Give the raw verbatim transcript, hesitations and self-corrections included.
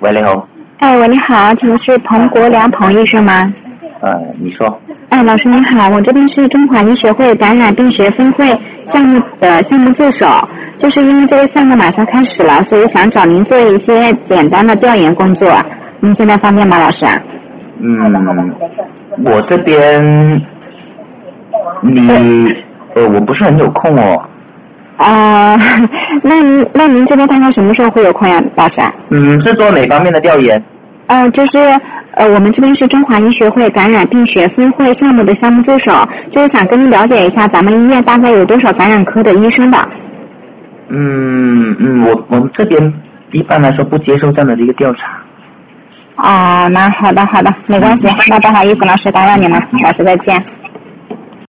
喂，你好。 哎，喂，你好，请问是童国良童医生吗？ 呃，你说。 哎，老师你好，我这边是中华医学会感染病学分会项目的项目助手，就是因为这个项目马上开始了，所以想找您做一些简单的调研工作。您现在方便吗，老师？ 嗯，我这边，你，呃，我不是很有空哦。 啊、呃，那您那您这边大概什么时候会有空呀，老师？ 嗯，是做哪方面的调研？ 呃，就是呃，我们这边是中华医学会感染病学分会项目的项目助手，就是想跟您了解一下咱们医院大概有多少感染科的医生的。 嗯嗯，我我们这边一般来说不接受这样的一个调查。 啊、呃，那好的好的，没关系，那不好意思，老师打扰你了，老师再见。